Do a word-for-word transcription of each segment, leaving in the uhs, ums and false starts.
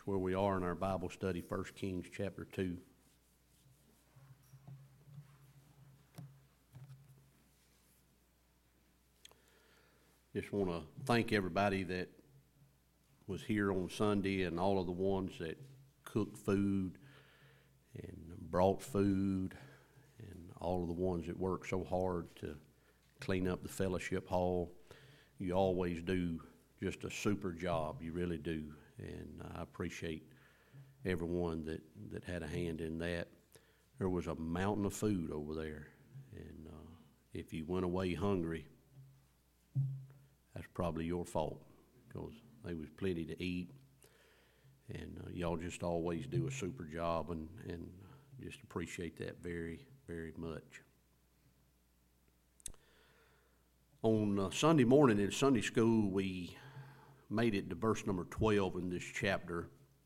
That's where we are in our Bible study, First Kings chapter two. Just want to thank everybody that was here on Sunday and all of the ones that cooked food and brought food and all of the ones that worked so hard to clean up the fellowship hall. You always do just a super job, you really do, and I appreciate everyone that, that had a hand in that. There was a mountain of food over there, and uh, if you went away hungry, that's probably your fault, because there was plenty to eat, and uh, y'all just always do a super job, and, and just appreciate that very, very much. On uh, Sunday morning in Sunday school, we made it to verse number twelve in this chapter,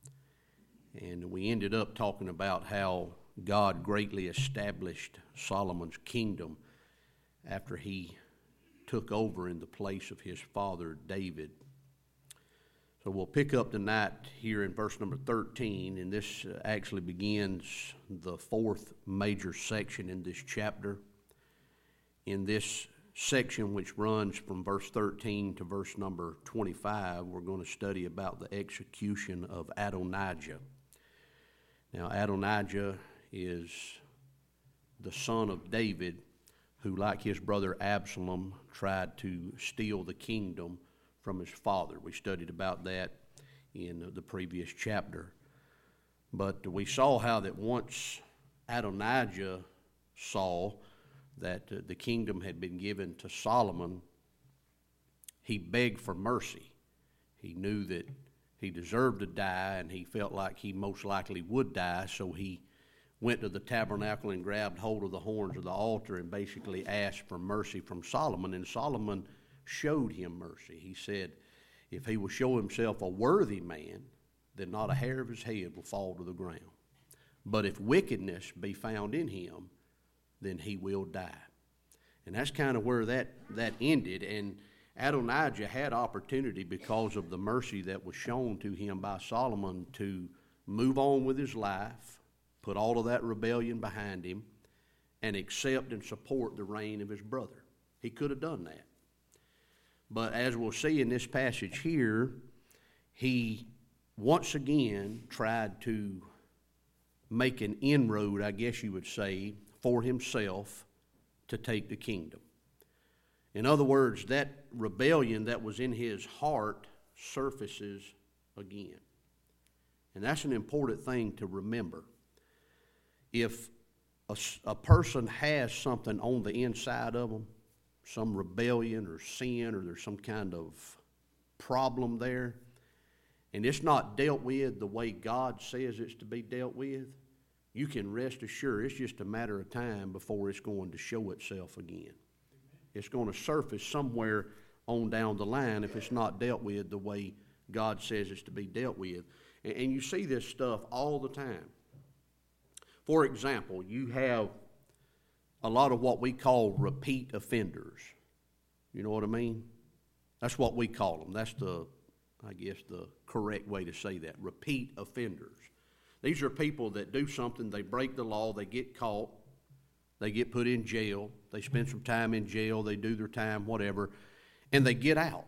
and we ended up talking about how God greatly established Solomon's kingdom after he took over in the place of his father David. So we'll pick up tonight here in verse number thirteen, and this actually begins the fourth major section in this chapter. In this section, which runs from verse thirteen to verse number twenty-five, we're going to study about the execution of Adonijah. Now, Adonijah is the son of David, who, like his brother Absalom, tried to steal the kingdom from his father. We studied about that in the previous chapter. But we saw how that once Adonijah saw that uh, the kingdom had been given to Solomon, he begged for mercy. He knew that he deserved to die, and he felt like he most likely would die, so he went to the tabernacle and grabbed hold of the horns of the altar and basically asked for mercy from Solomon, and Solomon showed him mercy. He said, if he will show himself a worthy man, then not a hair of his head will fall to the ground. But if wickedness be found in him, then he will die. And that's kind of where that, that ended. And Adonijah had opportunity, because of the mercy that was shown to him by Solomon, to move on with his life, put all of that rebellion behind him, and accept and support the reign of his brother. He could have done that. But as we'll see in this passage here, he once again tried to make an inroad, I guess you would say, for himself to take the kingdom. In other words, that rebellion that was in his heart surfaces again. And that's an important thing to remember. If a, a person has something on the inside of them, some rebellion or sin, or there's some kind of problem there, and it's not dealt with the way God says it's to be dealt with, you can rest assured it's just a matter of time before it's going to show itself again. It's going to surface somewhere on down the line if it's not dealt with the way God says it's to be dealt with. And, and you see this stuff all the time. For example, you have a lot of what we call repeat offenders. You know what I mean? That's what we call them. That's the, I guess, the correct way to say that. Repeat offenders. These are people that do something, they break the law, they get caught, they get put in jail, they spend some time in jail, they do their time, whatever, and they get out.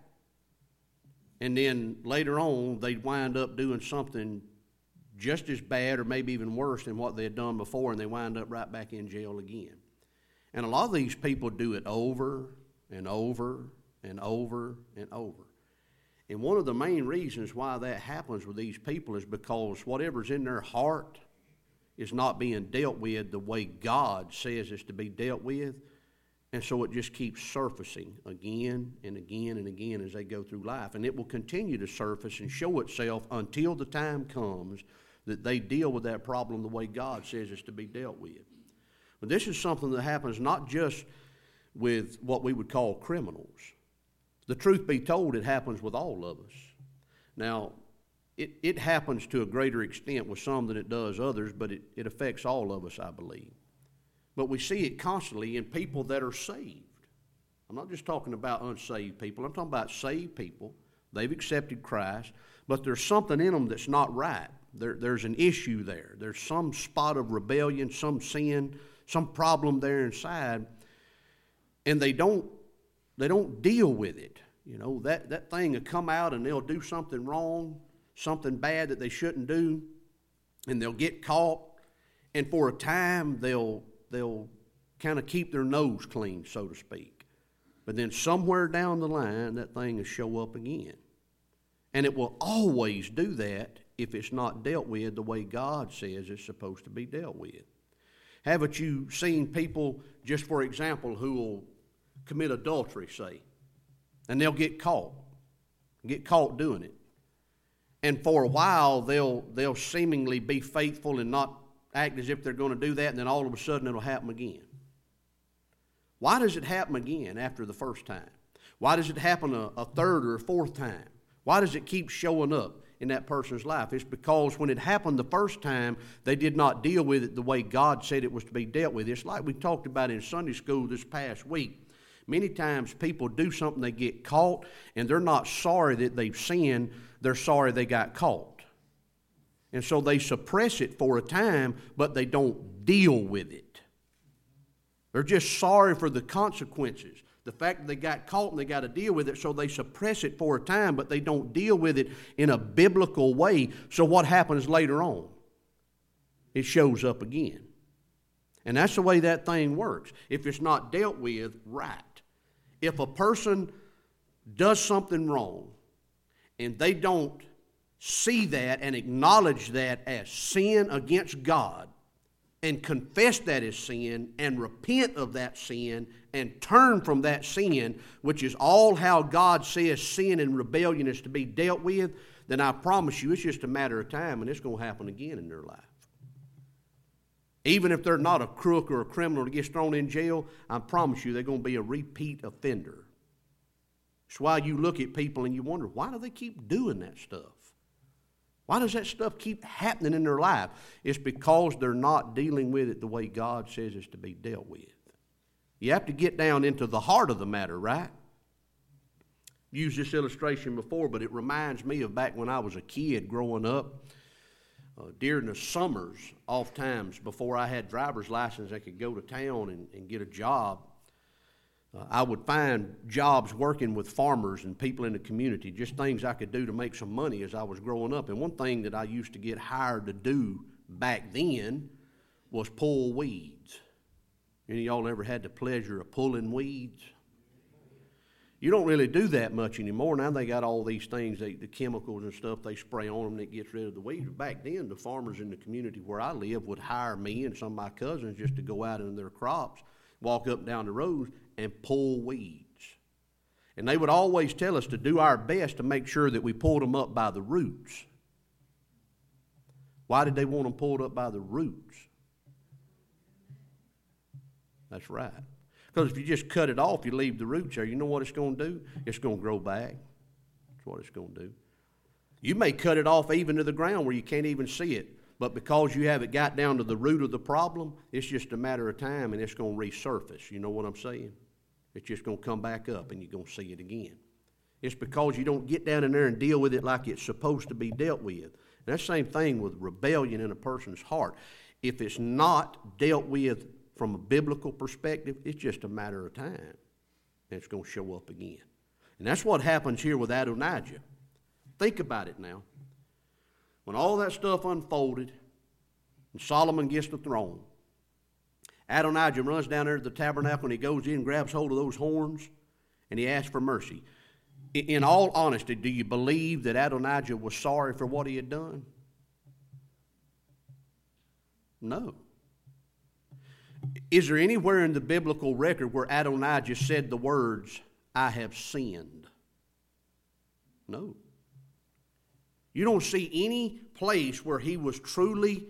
And then later on, they wind up doing something just as bad or maybe even worse than what they had done before, and they wind up right back in jail again. And a lot of these people do it over and over and over and over. And one of the main reasons why that happens with these people is because whatever's in their heart is not being dealt with the way God says it's to be dealt with. And so it just keeps surfacing again and again and again as they go through life. And it will continue to surface and show itself until the time comes that they deal with that problem the way God says it's to be dealt with. But this is something that happens not just with what we would call criminals. The truth be told, it happens with all of us. Now, it, it happens to a greater extent with some than it does others, but it, it affects all of us, I believe. But we see it constantly in people that are saved. I'm not just talking about unsaved people. I'm talking about saved people. They've accepted Christ, but there's something in them that's not right. There, there's an issue there. There's some spot of rebellion, some sin, some problem there inside, and they don't they don't deal with it. You know, that, that thing will come out and they'll do something wrong, something bad that they shouldn't do, and they'll get caught, and for a time they'll they'll kind of keep their nose clean, so to speak. But then somewhere down the line, that thing will show up again. And it will always do that if it's not dealt with the way God says it's supposed to be dealt with. Haven't you seen people, just for example, who will commit adultery, say, and they'll get caught, get caught doing it. And for a while, they'll they'll seemingly be faithful and not act as if they're going to do that, and then all of a sudden it'll happen again. Why does it happen again after the first time? Why does it happen a, a third or a fourth time? Why does it keep showing up in that person's life? It's because when it happened the first time, they did not deal with it the way God said it was to be dealt with. It's like we talked about in Sunday school this past week. Many times people do something, they get caught, and they're not sorry that they've sinned, they're sorry they got caught. And so they suppress it for a time, but they don't deal with it. They're just sorry for the consequences. The fact that they got caught and they got to deal with it, so they suppress it for a time, but they don't deal with it in a biblical way. So what happens later on? It shows up again. And that's the way that thing works, if it's not dealt with right. If a person does something wrong and they don't see that and acknowledge that as sin against God, and confess that as sin, and repent of that sin, and turn from that sin, which is all how God says sin and rebellion is to be dealt with, then I promise you it's just a matter of time, and it's going to happen again in their life. Even if they're not a crook or a criminal that gets thrown in jail, I promise you they're going to be a repeat offender. It's why you look at people and you wonder, why do they keep doing that stuff? Why does that stuff keep happening in their life? It's because they're not dealing with it the way God says it's to be dealt with. You have to get down into the heart of the matter, right? I've used this illustration before, but it reminds me of back when I was a kid growing up. Uh, during the summers, oft times before I had driver's license, I could go to town and, and get a job. Uh, I would find jobs working with farmers and people in the community, just things I could do to make some money as I was growing up. And one thing that I used to get hired to do back then was pull weeds. Any of y'all ever had the pleasure of pulling weeds? You don't really do that much anymore. Now they got all these things, they, the chemicals and stuff they spray on them that gets rid of the weeds. Back then, the farmers in the community where I live would hire me and some of my cousins just to go out in their crops, walk up and down the road and pull weeds. And they would always tell us to do our best to make sure that we pulled them up by the roots. Why did they want them pulled up by the roots? That's right. Because if you just cut it off, you leave the roots there, you know what it's going to do? It's going to grow back. That's what it's going to do. You may cut it off even to the ground where you can't even see it. But because you haven't got down to the root of the problem, it's just a matter of time and it's going to resurface. You know what I'm saying? It's just going to come back up and you're going to see it again. It's because you don't get down in there and deal with it like it's supposed to be dealt with. And that's the same thing with rebellion in a person's heart. If it's not dealt with from a biblical perspective, it's just a matter of time and it's going to show up again. And that's what happens here with Adonijah. Think about it now. When all that stuff unfolded and Solomon gets the throne, Adonijah runs down there to the tabernacle and he goes in and grabs hold of those horns and he asks for mercy. In all honesty, do you believe that Adonijah was sorry for what he had done? No. Is there anywhere in the biblical record where Adonijah said the words, I have sinned? No. You don't see any place where he was truly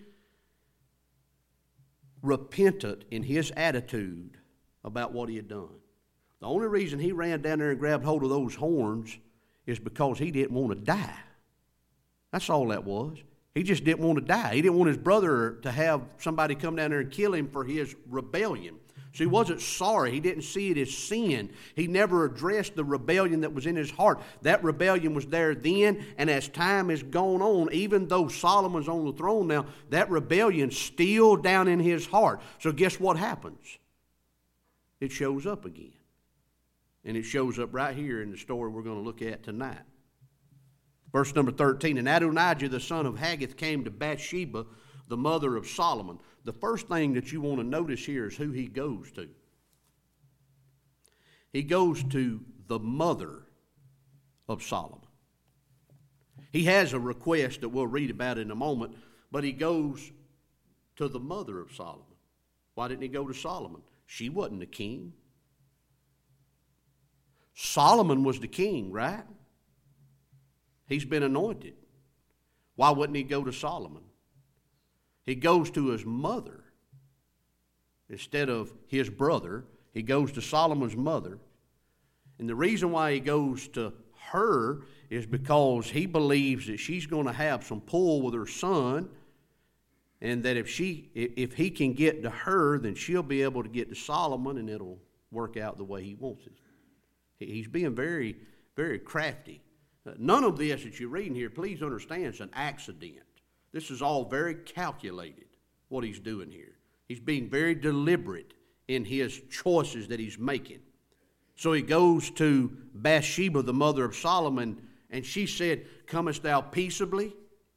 repentant in his attitude about what he had done. The only reason he ran down there and grabbed hold of those horns is because he didn't want to die. That's all that was. He just didn't want to die. He didn't want his brother to have somebody come down there and kill him for his rebellion. So he wasn't sorry. He didn't see it as sin. He never addressed the rebellion that was in his heart. That rebellion was there then, and as time has gone on, even though Solomon's on the throne now, that rebellion's still down in his heart. So guess what happens? It shows up again. And it shows up right here in the story we're going to look at tonight. Verse number thirteen, and Adonijah the son of Haggith came to Bathsheba, the mother of Solomon. The first thing that you want to notice here is who he goes to. He goes to the mother of Solomon. He has a request that we'll read about in a moment, but he goes to the mother of Solomon. Why didn't he go to Solomon? She wasn't the king. Solomon was the king, right? He's been anointed. Why wouldn't he go to Solomon? He goes to his mother instead of his brother. He goes to Solomon's mother. And the reason why he goes to her is because he believes that she's going to have some pull with her son, and that if she, if he can get to her, then she'll be able to get to Solomon, and it'll work out the way he wants it. He's being very, very crafty. None of this that you're reading here, please understand, is an accident. This is all very calculated, what he's doing here. He's being very deliberate in his choices that he's making. So he goes to Bathsheba, the mother of Solomon, and she said, comest thou peaceably?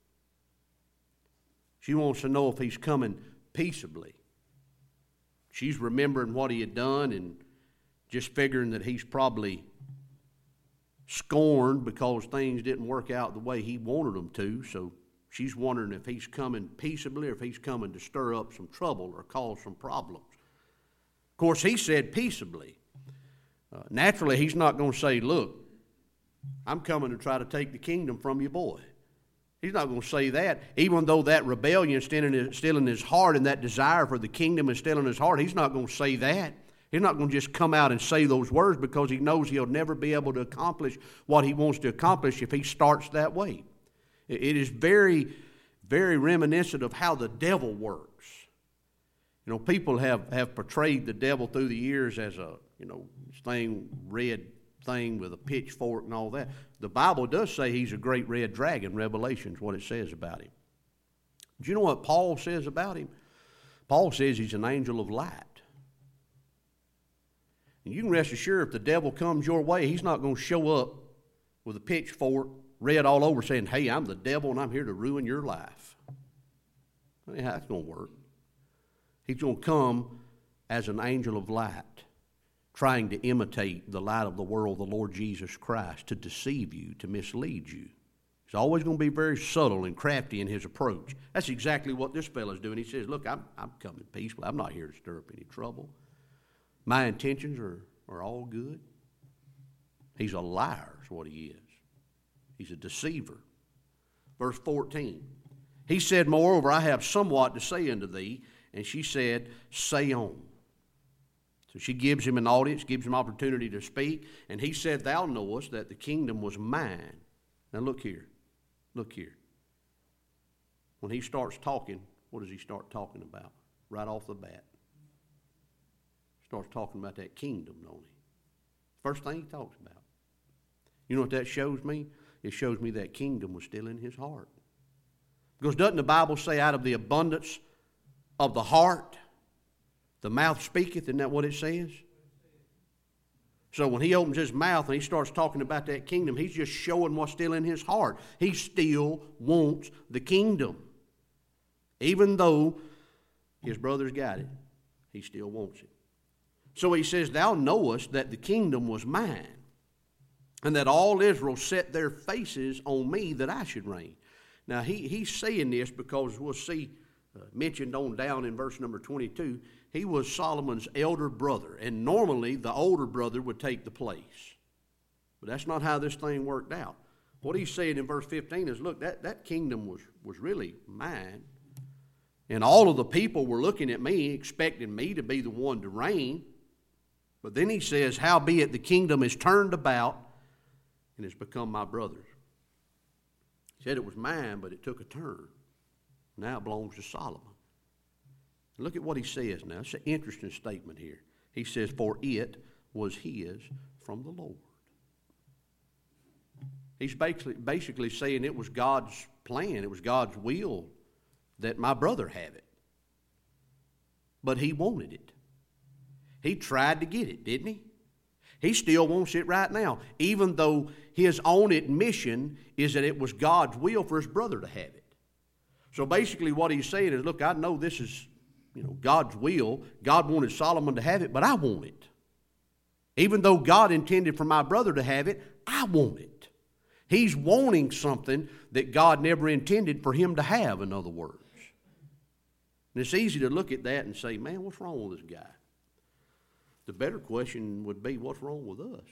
She wants to know if he's coming peaceably. She's remembering what he had done and just figuring that he's probably scorned because things didn't work out the way he wanted them to. So she's wondering if he's coming peaceably or if he's coming to stir up some trouble or cause some problems. Of course, he said peaceably. Uh, naturally, he's not going to say, look, I'm coming to try to take the kingdom from you, boy. He's not going to say that. Even though that rebellion is still in his, still in his heart and that desire for the kingdom is still in his heart, he's not going to say that. He's not going to just come out and say those words because he knows he'll never be able to accomplish what he wants to accomplish if he starts that way. It is very, very reminiscent of how the devil works. You know, people have, have portrayed the devil through the years as a, you know, thing, red thing with a pitchfork and all that. The Bible does say he's a great red dragon. Revelation's what it says about him. Do you know what Paul says about him? Paul says he's an angel of light. And you can rest assured if the devil comes your way, he's not going to show up with a pitchfork, red all over, saying, hey, I'm the devil and I'm here to ruin your life. I mean, how that's going to work? He's going to come as an angel of light, trying to imitate the light of the world, the Lord Jesus Christ, to deceive you, to mislead you. He's always going to be very subtle and crafty in his approach. That's exactly what this fellow's doing. He says, look, I'm, I'm coming peaceful. I'm not here to stir up any trouble. My intentions are, are all good. He's a liar is what he is. He's a deceiver. Verse fourteen. He said, moreover, I have somewhat to say unto thee. And she said, say on. So she gives him an audience, gives him opportunity to speak. And he said, thou knowest that the kingdom was mine. Now look here. Look here. When he starts talking, what does he start talking about? Right off the bat. Starts talking about that kingdom, don't he? First thing he talks about. You know what that shows me? It shows me that kingdom was still in his heart. Because doesn't the Bible say out of the abundance of the heart, the mouth speaketh? Isn't that what it says? So when he opens his mouth and he starts talking about that kingdom, he's just showing what's still in his heart. He still wants the kingdom. Even though his brother's got it, he still wants it. So he says, thou knowest that the kingdom was mine, and that all Israel set their faces on me that I should reign. Now he, he's saying this because we'll see uh, mentioned on down in verse number twenty-two, he was Solomon's elder brother, and normally the older brother would take the place. But that's not how this thing worked out. What he's saying in verse fifteen is, look, that, that kingdom was, was really mine. And all of the people were looking at me, expecting me to be the one to reign. But then he says, howbeit the kingdom is turned about and has become my brother's. He said it was mine, but it took a turn. Now it belongs to Solomon. Look at what he says now. It's an interesting statement here. He says, for it was his from the Lord. He's basically, basically saying it was God's plan, it was God's will that my brother have it. But he wanted it. He tried to get it, didn't he? He still wants it right now, even though his own admission is that it was God's will for his brother to have it. So basically what he's saying is, look, I know this is, you know, God's will. God wanted Solomon to have it, but I want it. Even though God intended for my brother to have it, I want it. He's wanting something that God never intended for him to have, in other words. And it's easy to look at that and say, man, what's wrong with this guy? The better question would be, what's wrong with us?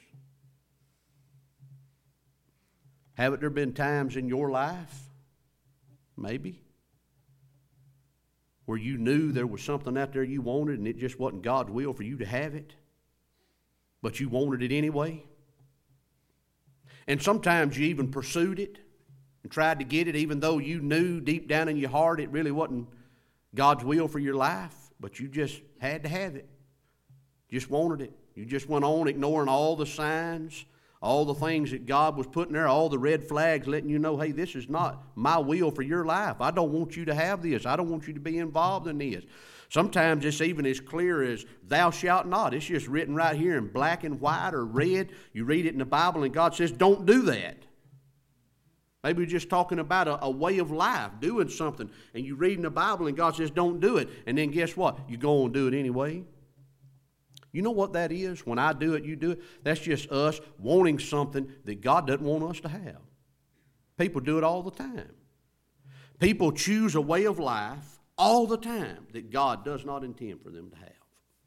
Haven't there been times in your life, maybe, where you knew there was something out there you wanted and it just wasn't God's will for you to have it, but you wanted it anyway? And sometimes you even pursued it and tried to get it even though you knew deep down in your heart it really wasn't God's will for your life, but you just had to have it. Just wanted it. You just went on ignoring all the signs, all the things that God was putting there, all the red flags letting you know, hey, this is not my will for your life. I don't want you to have this. I don't want you to be involved in this. Sometimes it's even as clear as thou shalt not. It's just written right here in black and white or red. You read it in the Bible and God says, don't do that. Maybe you're just talking about a, a way of life, doing something, and you read in the Bible and God says, don't do it. And then guess what? You go and do it anyway. You know what that is? When I do it, you do it. That's just us wanting something that God doesn't want us to have. People do it all the time. People choose a way of life all the time that God does not intend for them to have.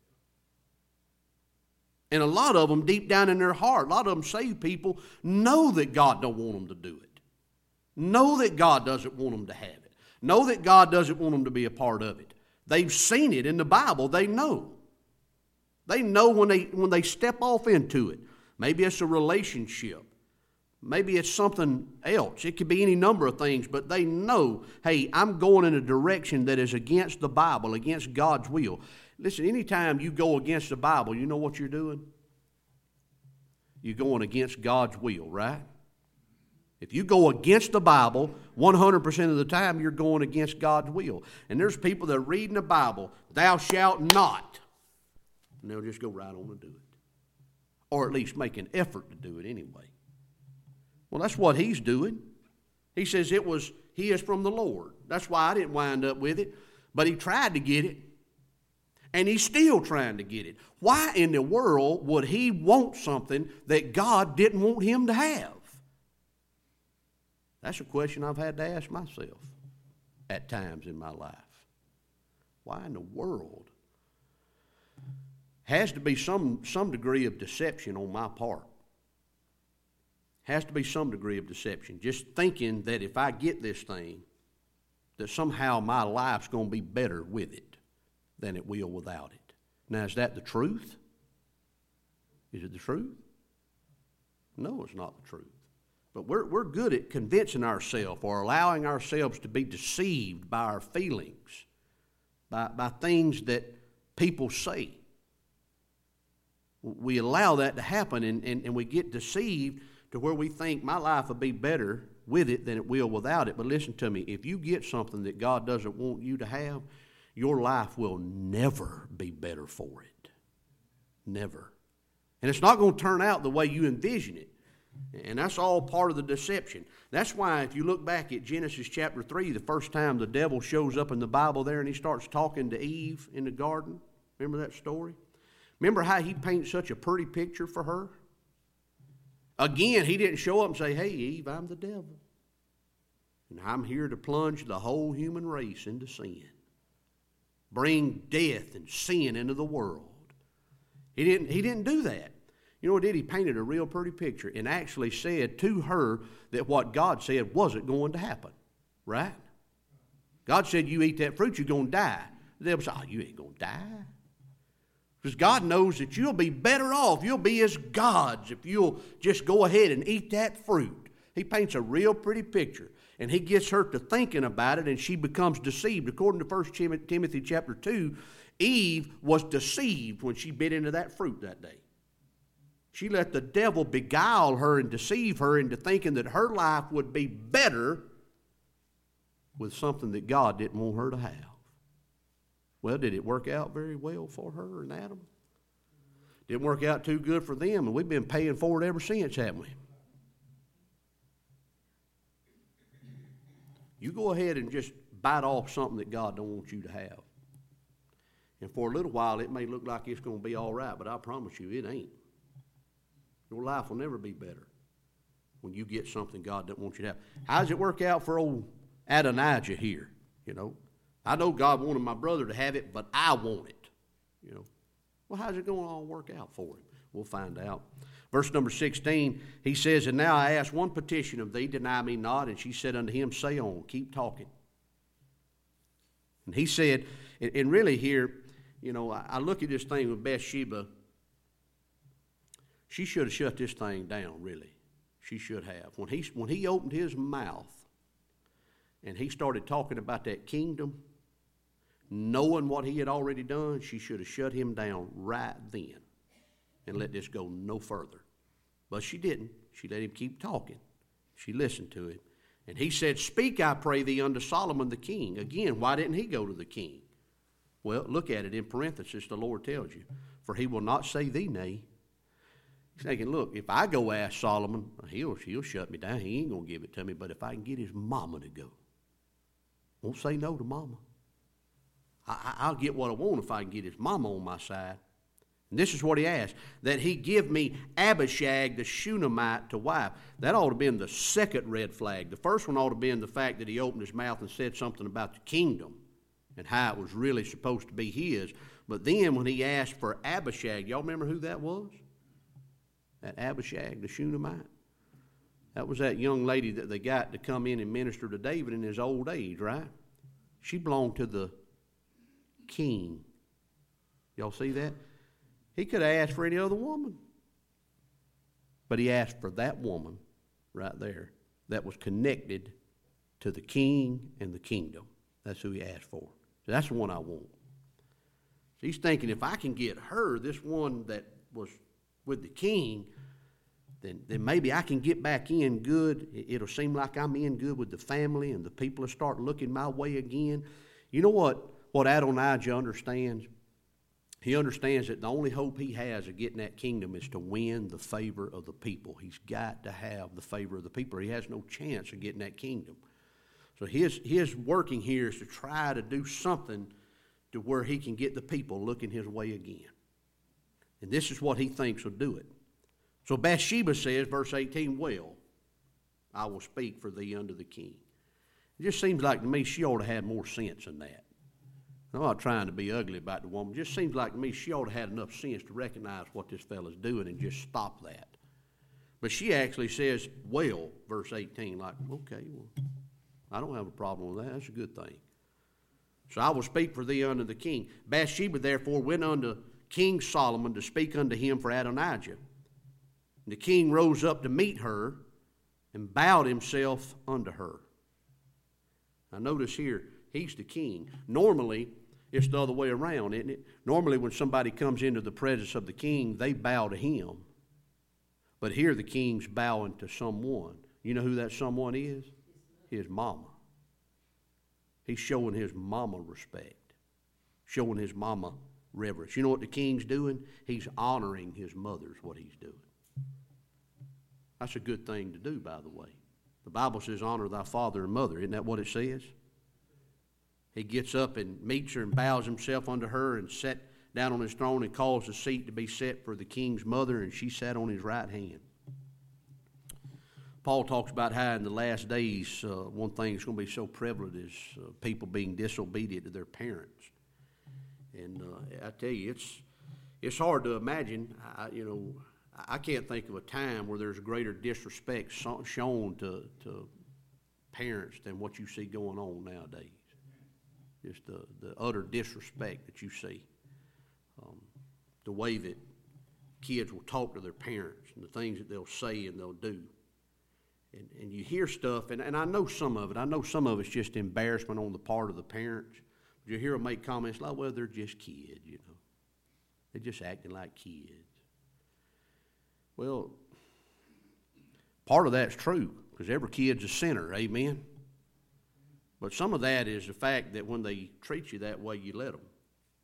And a lot of them, deep down in their heart, a lot of them saved people know that God don't want them to do it. Know that God doesn't want them to have it. Know that God doesn't want them to be a part of it. They've seen it in the Bible. They know. They know when they when they step off into it. Maybe it's a relationship. Maybe it's something else. It could be any number of things, but they know, hey, I'm going in a direction that is against the Bible, against God's will. Listen, anytime you go against the Bible, you know what you're doing? You're going against God's will, right? If you go against the Bible, one hundred percent of the time you're going against God's will. And there's people that are reading the Bible, thou shalt not. And they'll just go right on and do it. Or at least make an effort to do it anyway. Well, that's what he's doing. He says it was, he is from the Lord. That's why I didn't wind up with it. But he tried to get it. And he's still trying to get it. Why in the world would he want something that God didn't want him to have? That's a question I've had to ask myself at times in my life. Why in the world? Has to be some, some degree of deception on my part. Has to be some degree of deception. Just thinking that if I get this thing, that somehow my life's going to be better with it than it will without it. Now, is that the truth? Is it the truth? No, it's not the truth. But we're, we're good at convincing ourselves or allowing ourselves to be deceived by our feelings, by, by things that people say. We allow that to happen, and, and, and we get deceived to where we think my life will be better with it than it will without it. But listen to me, if you get something that God doesn't want you to have, your life will never be better for it. Never. And it's not going to turn out the way you envision it. And that's all part of the deception. That's why if you look back at Genesis chapter three, the first time the devil shows up in the Bible there and he starts talking to Eve in the garden. Remember that story? Remember how he paints such a pretty picture for her? Again, he didn't show up and say, hey, Eve, I'm the devil. And I'm here to plunge the whole human race into sin. Bring death and sin into the world. He didn't, he didn't do that. You know what he did? He painted a real pretty picture and actually said to her that what God said wasn't going to happen. Right? God said, you eat that fruit, you're going to die. The devil said, oh, you ain't going to die. Because God knows that you'll be better off. You'll be as gods if you'll just go ahead and eat that fruit. He paints a real pretty picture. and he gets her to thinking about it, and she becomes deceived. According to First Timothy chapter two, Eve was deceived when she bit into that fruit that day. She let the devil beguile her and deceive her into thinking that her life would be better with something that God didn't want her to have. Well, did it work out very well for her and Adam? Didn't work out too good for them, and we've been paying for it ever since, haven't we? You go ahead and just bite off something that God don't want you to have. And for a little while, it may look like it's going to be all right, but I promise you, it ain't. Your life will never be better when you get something God doesn't want you to have. How does it work out for old Adonijah here? You know, I know God wanted my brother to have it, but I want it. You know, well, how's it going to all work out for him? We'll find out. Verse number sixteen, he says, "And now I ask one petition of thee, deny me not." And she said unto him, "Say on, keep talking." And he said, and really here, you know, I look at this thing with Bathsheba. She should have shut this thing down, really. She should have. When he, when he opened his mouth and he started talking about that kingdom, knowing what he had already done, she should have shut him down right then and let this go no further. But she didn't. She let him keep talking. She listened to him. And he said, "Speak, I pray thee, unto Solomon the king." Again, why didn't he go to the king? Well, look at it in parenthesis. The Lord tells you, "For he will not say thee nay." He's thinking, look, if I go ask Solomon, he'll, he'll shut me down. He ain't going to give it to me. But if I can get his mama to go, won't say no to mama. I, I'll get what I want if I can get his mama on my side. And this is what he asked, that he give me Abishag the Shunammite to wife. That ought to have been the second red flag. The first one ought to have been the fact that he opened his mouth and said something about the kingdom and how it was really supposed to be his. But then when he asked for Abishag, y'all remember who that was? That Abishag the Shunammite. That was that young lady that they got to come in and minister to David in his old age, right? She belonged to the king. Y'all see that? He could have asked for any other woman. But he asked for that woman right there that was connected to the king and the kingdom. That's who he asked for. So that's the one I want. So he's thinking, if I can get her, this one that was with the king, then, then maybe I can get back in good. It'll seem like I'm in good with the family, and the people will start looking my way again. You know what, what Adonijah understands? He understands that the only hope he has of getting that kingdom is to win the favor of the people. He's got to have the favor of the people. He has no chance of getting that kingdom. So his, his working here is to try to do something to where he can get the people looking his way again. And this is what he thinks will do it. So Bathsheba says, verse eighteen, "Well, I will speak for thee unto the king." It just seems like to me she ought to have more sense than that. I'm not trying to be ugly about the woman. It just seems like to me she ought to have enough sense to recognize what this fellow's doing and just stop that. But she actually says, "Well," verse eighteen, like, okay, well, I don't have a problem with that. That's a good thing. "So I will speak for thee unto the king." Bathsheba therefore went unto King Solomon to speak unto him for Adonijah. And the king rose up to meet her and bowed himself unto her. Now notice here, he's the king. Normally, it's the other way around, isn't it? Normally when somebody comes into the presence of the king, they bow to him. But here the king's bowing to someone. You know who that someone is? His mama. He's showing his mama respect, showing his mama reverence. You know what the king's doing? He's honoring his mother is what he's doing. That's a good thing to do, by the way. The Bible says, "Honor thy father and mother." Isn't that what it says? He gets up and meets her and bows himself unto her and sat down on his throne and caused a seat to be set for the king's mother, and she sat on his right hand. Paul talks about how in the last days, uh, one thing that's going to be so prevalent is uh, people being disobedient to their parents. And uh, I tell you, it's it's hard to imagine. I, you know, I can't think of a time where there's greater disrespect so, shown to, to parents than what you see going on nowadays. Just the, the utter disrespect that you see. Um, the way that kids will talk to their parents and the things that they'll say and they'll do. And, and you hear stuff, and, and I know some of it. I know some of it's just embarrassment on the part of the parents. You hear them make comments like, well, they're just kids, you know. They're just acting like kids. Well, part of that's true, because every kid's a sinner, amen? But some of that is the fact that when they treat you that way, you let them.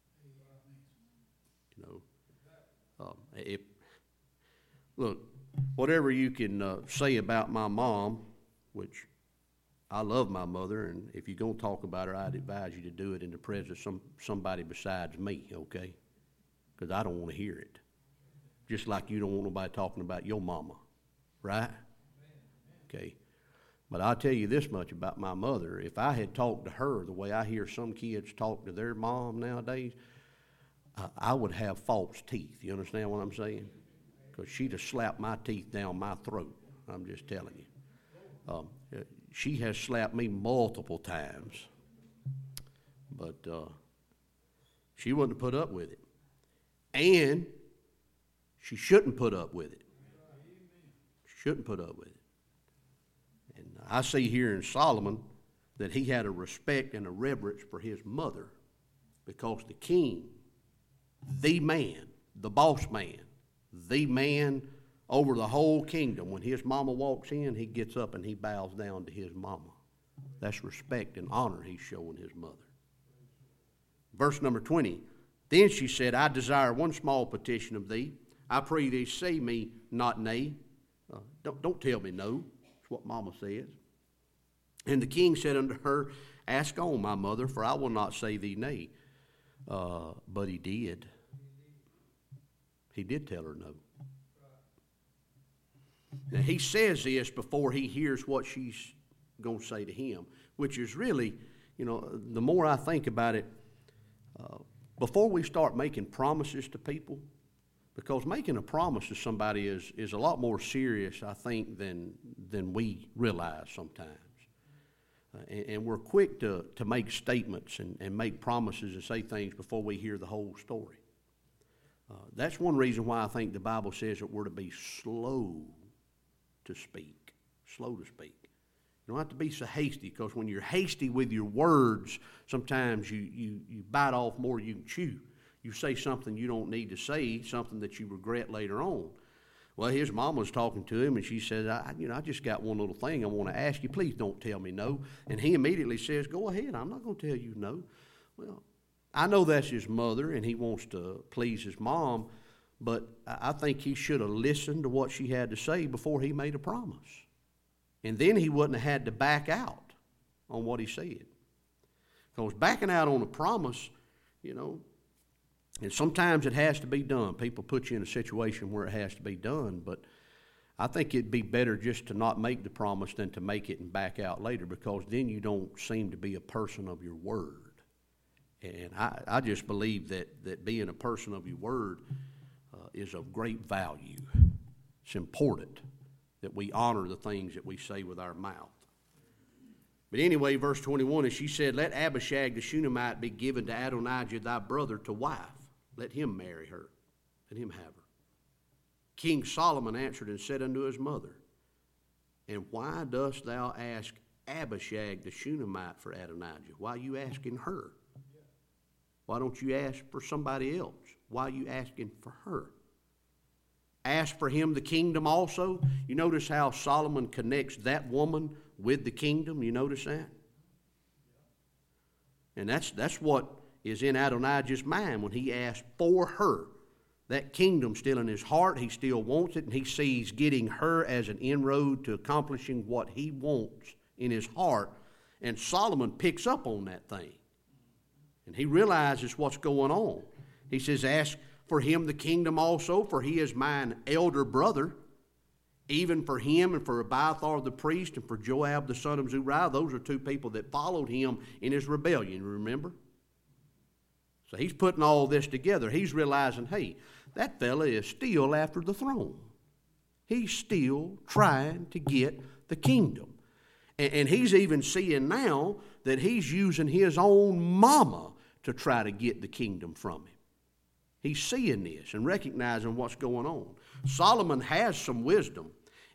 You know, um, if, look, whatever you can uh, say about my mom, which I love my mother, and if you're going to talk about her, I'd advise you to do it in the presence of some, somebody besides me, okay? Because I don't want to hear it. Just like you don't want nobody talking about your mama, right? Okay. But I'll tell you this much about my mother. If I had talked to her the way I hear some kids talk to their mom nowadays, I, I would have false teeth. You understand what I'm saying? Because she'd have slapped my teeth down my throat. I'm just telling you. Um, she has slapped me multiple times. But uh, she wouldn't put up with it. And she shouldn't put up with it. She shouldn't put up with it. And I see here in Solomon that he had a respect and a reverence for his mother, because the king, the man, the boss man, the man over the whole kingdom, when his mama walks in, he gets up and he bows down to his mama. That's respect and honor he's showing his mother. Verse number twenty, then she said, I desire one small petition of thee. I pray thee, say me not nay. Uh, don't, don't tell me no. That's what mama says. And the king said unto her, ask on, my mother, for I will not say thee nay. Uh, but he did. He did tell her no. Now, he says this before he hears what she's going to say to him, which is really, you know, the more I think about it, uh, before we start making promises to people, because making a promise to somebody is, is a lot more serious, I think, than, than we realize sometimes. Uh, and, and we're quick to, to make statements and, and make promises and say things before we hear the whole story. Uh, that's one reason why I think the Bible says that we're to be slow to speak, slow to speak. You don't have to be so hasty, because when you're hasty with your words, sometimes you, you, you bite off more than you can chew. You say something you don't need to say, something that you regret later on. Well, his mom was talking to him, and she said, I, you know, I just got one little thing I want to ask you. Please don't tell me no. And he immediately says, go ahead. I'm not going to tell you no. Well, I know that's his mother, and he wants to please his mom, but I think he should have listened to what she had to say before he made a promise. And then he wouldn't have had to back out on what he said. Because backing out on a promise, you know, and sometimes it has to be done. People put you in a situation where it has to be done, but I think it'd be better just to not make the promise than to make it and back out later, because then you don't seem to be a person of your word. And I, I just believe that, that being a person of your word uh, is of great value. It's important that we honor the things that we say with our mouth. But anyway, verse twenty-one, and she said, let Abishag the Shunammite be given to Adonijah thy brother to wife. Let him marry her. Let him have her. King Solomon answered and said unto his mother, and why dost thou ask Abishag the Shunammite for Adonijah? Why are you asking her? Why don't you ask for somebody else? Why are you asking for her? Ask for him the kingdom also. You notice how Solomon connects that woman with the kingdom? You notice that? And that's that's what is in Adonijah's mind when he asked for her. That kingdom still in his heart. He still wants it, and he sees getting her as an inroad to accomplishing what he wants in his heart. And Solomon picks up on that thing. And he realizes what's going on. He says, ask for him the kingdom also, for he is mine elder brother. Even for him and for Abiathar the priest and for Joab the son of Zeruiah, those are two people that followed him in his rebellion, remember? So he's putting all this together. He's realizing, hey, that fella is still after the throne. He's still trying to get the kingdom. And, and he's even seeing now that he's using his own mama to try to get the kingdom from him. He's seeing this and recognizing what's going on. Solomon has some wisdom.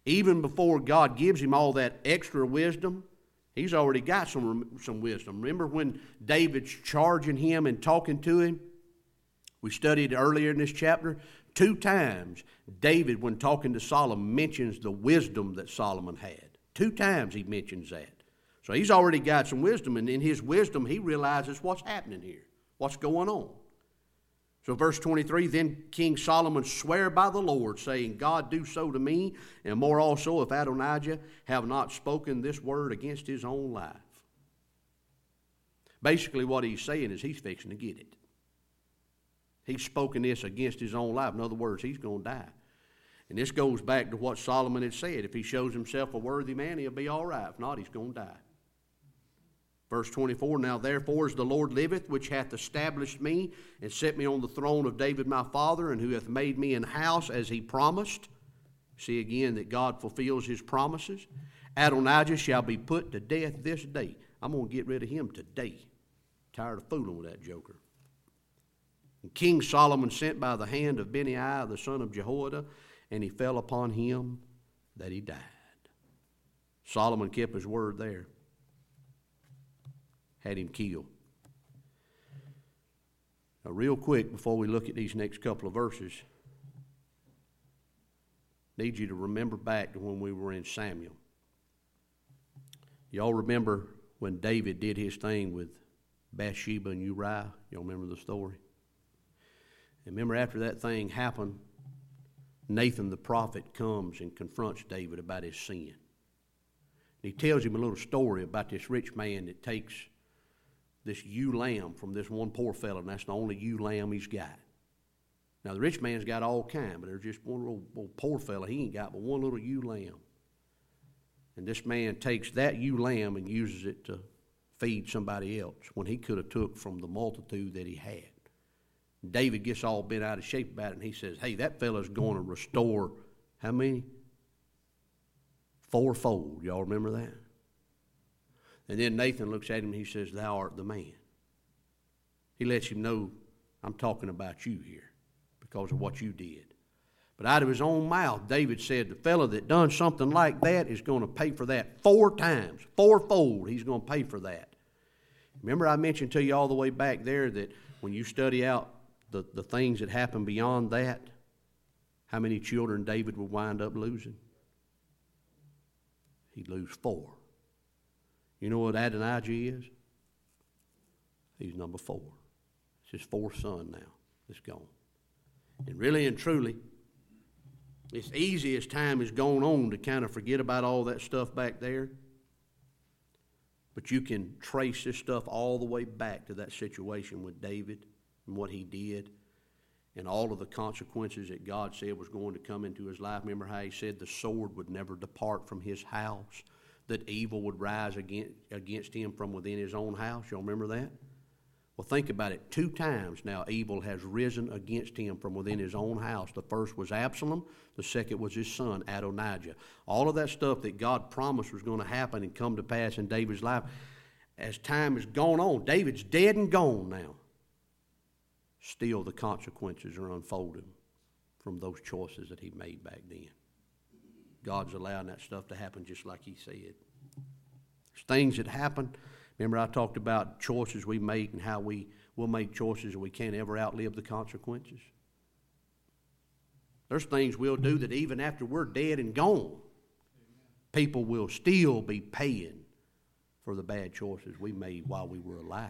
Even before God gives him all that extra wisdom, he's already got some, some wisdom. Remember when David's charging him and talking to him? We studied earlier in this chapter, two times David, when talking to Solomon, mentions the wisdom that Solomon had. Two times he mentions that. So he's already got some wisdom, and in his wisdom he realizes what's happening here, what's going on. So verse twenty-three, then King Solomon sware by the Lord, saying, God do so to me, and more also, if Adonijah have not spoken this word against his own life. Basically what he's saying is he's fixing to get it. He's spoken this against his own life. In other words, he's going to die. And this goes back to what Solomon had said. If he shows himself a worthy man, he'll be all right. If not, he's going to die. Verse twenty-four, now therefore as the Lord liveth, which hath established me, and set me on the throne of David my father, and who hath made me an house as he promised. See again that God fulfills his promises. Adonijah shall be put to death this day. I'm going to get rid of him today. Tired of fooling with that joker. And King Solomon sent by the hand of Benaiah the son of Jehoiada, and he fell upon him that he died. Solomon kept his word there. Had him killed. Now, real quick, before we look at these next couple of verses, I need you to remember back to when we were in Samuel. Y'all remember when David did his thing with Bathsheba and Uriah? Y'all remember the story? And remember, after that thing happened, Nathan the prophet comes and confronts David about his sin. And he tells him a little story about this rich man that takes this ewe lamb from this one poor fellow, and that's the only ewe lamb he's got. Now, the rich man's got all kind, but there's just one little, little poor fellow, he ain't got but one little ewe lamb. And this man takes that ewe lamb and uses it to feed somebody else when he could have took from the multitude that he had. David gets all bent out of shape about it, and he says, hey, that fellow's going to restore how many? Fourfold. Y'all remember that? And then Nathan looks at him and he says, thou art the man. He lets him know, I'm talking about you here because of what you did. But out of his own mouth, David said, the fellow that done something like that is going to pay for that four times, fourfold. He's going to pay for that. Remember I mentioned to you all the way back there that when you study out the, the things that happen beyond that, how many children David would wind up losing? He'd lose four. You know what Adonijah is? He's number four. It's his fourth son now that's gone. And really and truly, it's easy as time has gone on to kind of forget about all that stuff back there. But you can trace this stuff all the way back to that situation with David and what he did and all of the consequences that God said was going to come into his life. Remember how he said the sword would never depart from his house, that evil would rise against, against him from within his own house. Y'all remember that? Well, think about it. Two times now evil has risen against him from within his own house. The first was Absalom. The second was his son, Adonijah. All of that stuff that God promised was going to happen and come to pass in David's life, as time has gone on, David's dead and gone now. Still the consequences are unfolding from those choices that he made back then. God's allowing that stuff to happen just like he said. There's things that happen. Remember I talked about choices we make and how we will make choices and we can't ever outlive the consequences. There's things we'll do that even after we're dead and gone, people will still be paying for the bad choices we made while we were alive.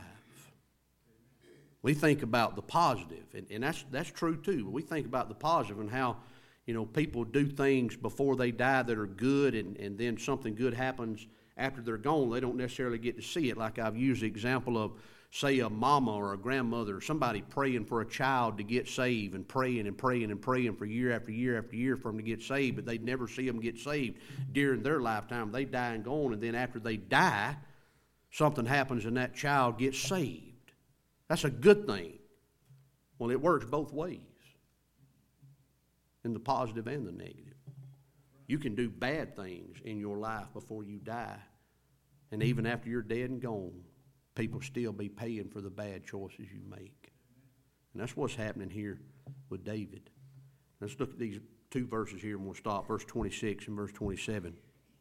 We think about the positive, and, and that's that's true too. But we think about the positive and how, you know, people do things before they die that are good, and, and then something good happens after they're gone. They don't necessarily get to see it. Like I've used the example of, say, a mama or a grandmother or somebody praying for a child to get saved and praying and praying and praying for year after year after year for them to get saved, but they'd never see them get saved during their lifetime. They die and gone, and then after they die, something happens and that child gets saved. That's a good thing. Well, it works both ways, in the positive and the negative. You can do bad things in your life before you die, and even after you're dead and gone, people still be paying for the bad choices you make. And that's what's happening here with David. Let's look at these two verses here, and we'll stop. Verse twenty-six and verse twenty-seven.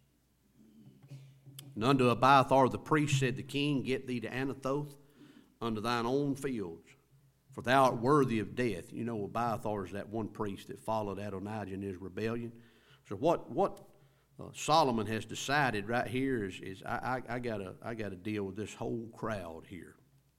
And unto Abiathar the priest said the king, Get thee to Anathoth unto thine own fields, for thou art worthy of death. You know, Abiathar is that one priest that followed Adonijah in his rebellion. So what what uh, Solomon has decided right here is, is I, I, I gotta I gotta deal with this whole crowd here.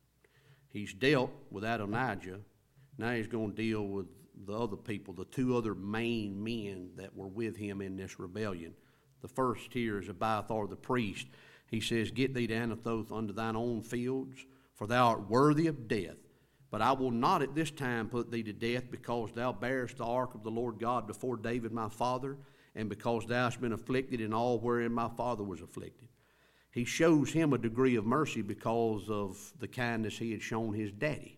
He's dealt with Adonijah. Now he's going to deal with the other people, the two other main men that were with him in this rebellion. The first here is Abiathar the priest. He says, Get thee to Anathoth unto thine own fields, for thou art worthy of death. But I will not at this time put thee to death, because thou bearest the ark of the Lord God before David my father, and because thou hast been afflicted in all wherein my father was afflicted. He shows him a degree of mercy because of the kindness he had shown his daddy.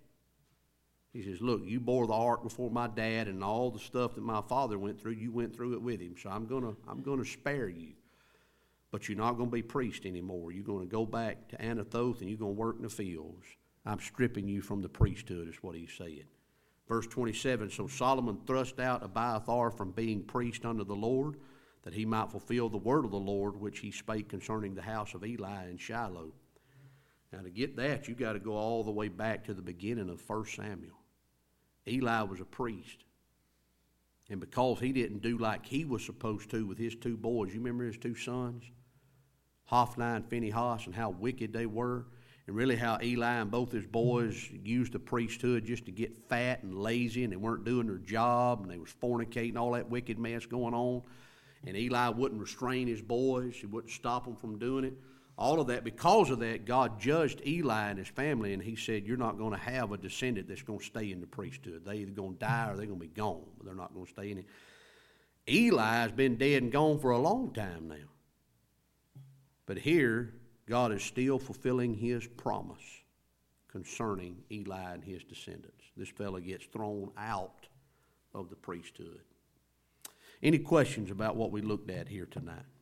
He says, look, you bore the ark before my dad, and all the stuff that my father went through, you went through it with him. So I'm gonna I'm gonna spare you. But you're not going to be priest anymore. You're going to go back to Anathoth, and you're going to work in the fields. I'm stripping you from the priesthood, is what he's saying. Verse twenty-seven, So Solomon thrust out Abiathar from being priest unto the Lord, that he might fulfill the word of the Lord, which he spake concerning the house of Eli and Shiloh. Now, to get that, you got to go all the way back to the beginning of First Samuel. Eli was a priest. And because he didn't do like he was supposed to with his two boys, you remember his two sons? Hophni and Phinehas, and how wicked they were. And really how Eli and both his boys used the priesthood just to get fat and lazy, and they weren't doing their job, and they was fornicating, all that wicked mess going on. And Eli wouldn't restrain his boys. He wouldn't stop them from doing it. All of that, because of that, God judged Eli and his family, and he said, you're not going to have a descendant that's going to stay in the priesthood. They're either going to die or they're going to be gone, but they're not going to stay in it. Eli has been dead and gone for a long time now. But here, God is still fulfilling his promise concerning Eli and his descendants. This fellow gets thrown out of the priesthood. Any questions about what we looked at here tonight?